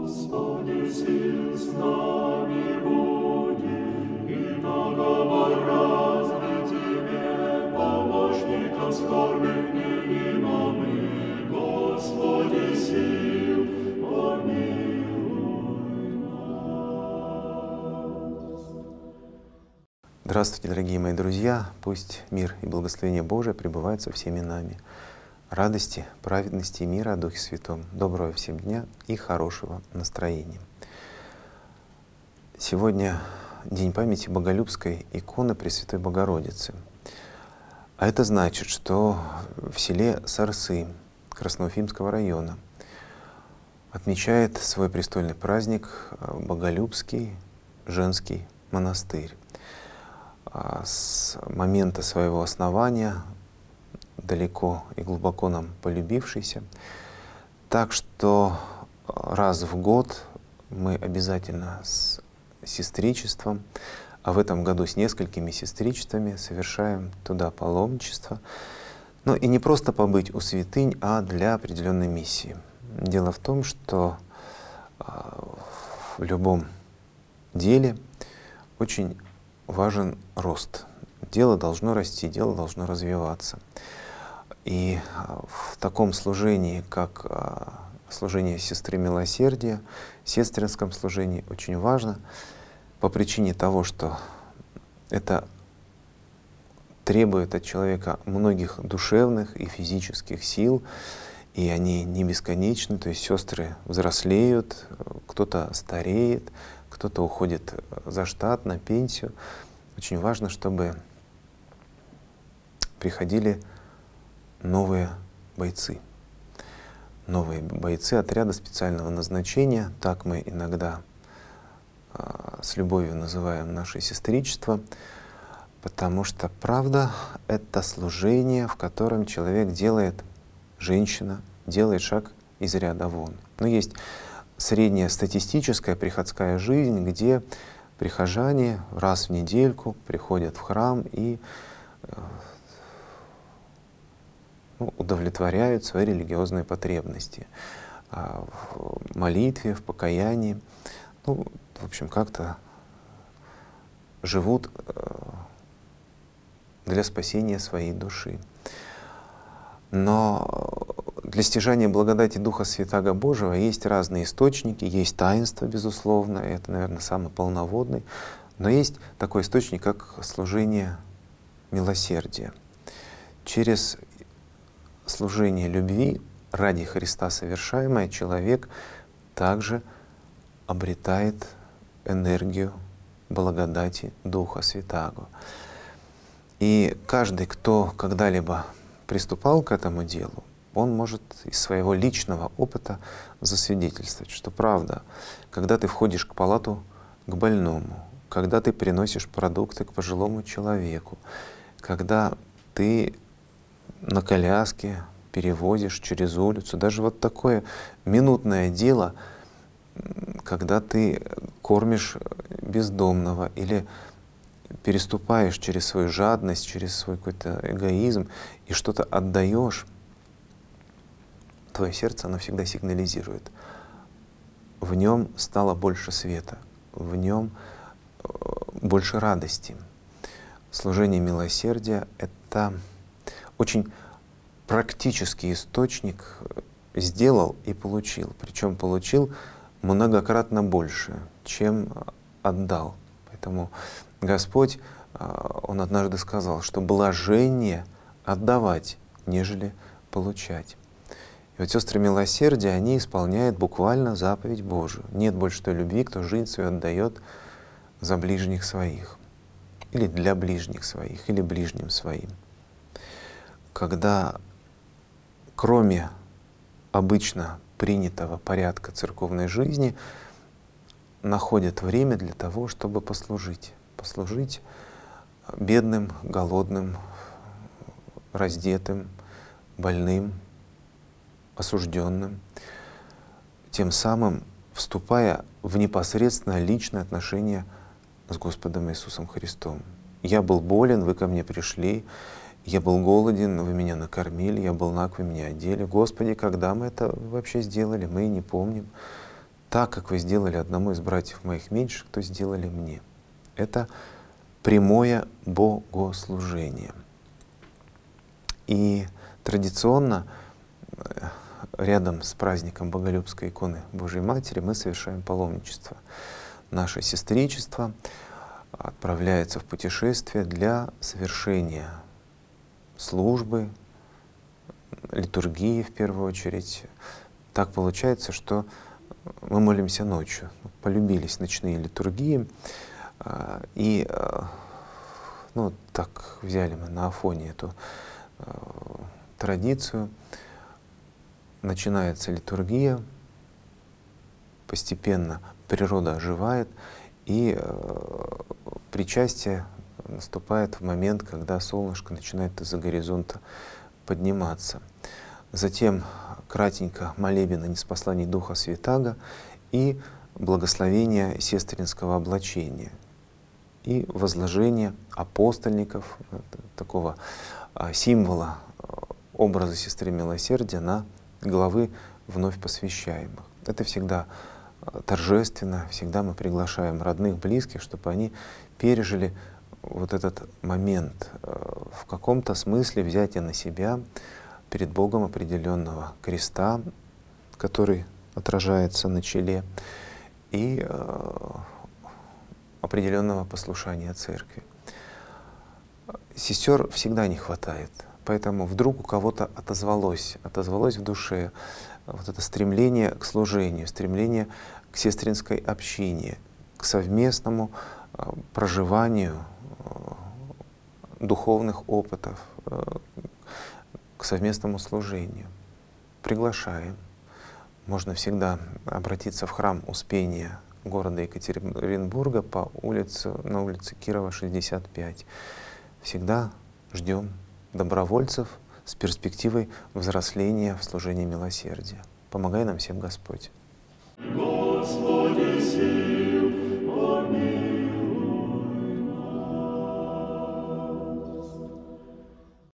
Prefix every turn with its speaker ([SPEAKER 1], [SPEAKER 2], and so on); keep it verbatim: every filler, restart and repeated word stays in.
[SPEAKER 1] Господи, сил с нами будет, и наговор разный Тебе, помощником скорбных невидимым, Господи, сил, помилуй нас.
[SPEAKER 2] Здравствуйте, дорогие мои друзья! Пусть мир и благословение Божие пребывают со всеми нами. Радости, праведности и мира о Духе Святом, доброго всем дня и хорошего настроения. Сегодня день памяти Боголюбской иконы Пресвятой Богородицы. А это значит, что в селе Сарсы Красноуфимского района отмечает свой престольный праздник Боголюбский женский монастырь. С момента своего основания далеко и глубоко нам полюбившийся. Так что раз в год мы обязательно с сестричеством, а в этом году с несколькими сестричествами совершаем туда паломничество. Ну и не просто побыть у святынь, а для определенной миссии. Дело в том, что в любом деле очень важен рост. Дело должно расти, дело должно развиваться. И в таком служении, как служение сестры милосердия, в сестринском служении очень важно по причине того, что это требует от человека многих душевных и физических сил, и они не бесконечны, то есть сестры взрослеют, кто-то стареет, кто-то уходит за штат, на пенсию. Очень важно, чтобы приходили новые бойцы. Новые бойцы отряда специального назначения, так мы иногда э, с любовью называем наше сестричество, потому что правда — это служение, в котором человек делает, женщина делает шаг из ряда вон. Но есть средняя статистическая приходская жизнь, где прихожане раз в недельку приходят в храм и э, удовлетворяют свои религиозные потребности в молитве, в покаянии, ну, в общем, как-то живут для спасения своей души. Но для стяжания благодати Духа Святаго Божьего есть разные источники, есть таинство, безусловно, это, наверное, самый полноводный, но есть такой источник, как служение милосердия. Через служение любви ради Христа совершаемое, человек также обретает энергию благодати Духа Святаго. И каждый, кто когда-либо приступал к этому делу, он может из своего личного опыта засвидетельствовать, что правда, когда ты входишь к палату к больному, когда ты приносишь продукты к пожилому человеку, когда ты на коляске перевозишь через улицу, даже вот такое минутное дело, когда ты кормишь бездомного или переступаешь через свою жадность, через свой какой-то эгоизм и что-то отдаешь, твое сердце, оно всегда сигнализирует. В нем стало больше света, в нем больше радости. Служение милосердия — это очень практический источник, сделал и получил. Причем получил многократно больше, чем отдал. Поэтому Господь, Он однажды сказал, что блажение отдавать, нежели получать. И вот сестры милосердия, они исполняют буквально заповедь Божию. Нет больше той любви, кто жизнь свою отдает за ближних своих, или для ближних своих, или ближним своим. Когда кроме обычно принятого порядка церковной жизни находят время для того, чтобы послужить. Послужить бедным, голодным, раздетым, больным, осужденным, тем самым вступая в непосредственное личное отношение с Господом Иисусом Христом. Я был болен, вы ко мне пришли, я был голоден, вы меня накормили, я был наг, вы меня одели. Господи, когда мы это вообще сделали, мы и не помним. так, как вы сделали одному из братьев моих меньших, то сделали мне. Это прямое богослужение. И традиционно рядом с праздником Боголюбской иконы Божией Матери мы совершаем паломничество. Наше сестричество отправляется в путешествие для совершения службы, литургии в первую очередь. Так получается, что мы молимся ночью. Полюбились ночные литургии, и ну, так взяли мы на Афоне эту традицию. Начинается литургия, постепенно природа оживает, и причастие наступает в момент, когда солнышко начинает из-за горизонта подниматься. Затем кратенько молебен на ниспослание Духа Святаго и благословение сестринского облачения и возложение апостольников, такого символа образа сестры милосердия, на главы вновь посвящаемых. Это всегда торжественно, всегда мы приглашаем родных, близких, чтобы они пережили вот этот момент, в каком-то смысле взятия на себя перед Богом определенного креста, который отражается на челе, и определенного послушания Церкви. Сестер всегда не хватает, поэтому вдруг у кого-то отозвалось, отозвалось в душе вот это стремление к служению, стремление к сестринской общине, к совместному проживанию духовных опытов, к совместному служению. Приглашаем. Можно всегда обратиться в храм Успения города Екатеринбурга по улице, на улице Кирова, шестьдесят пять. Всегда ждем добровольцев с перспективой взросления в служении милосердия. Помогай нам всем Господь.
[SPEAKER 1] Господи,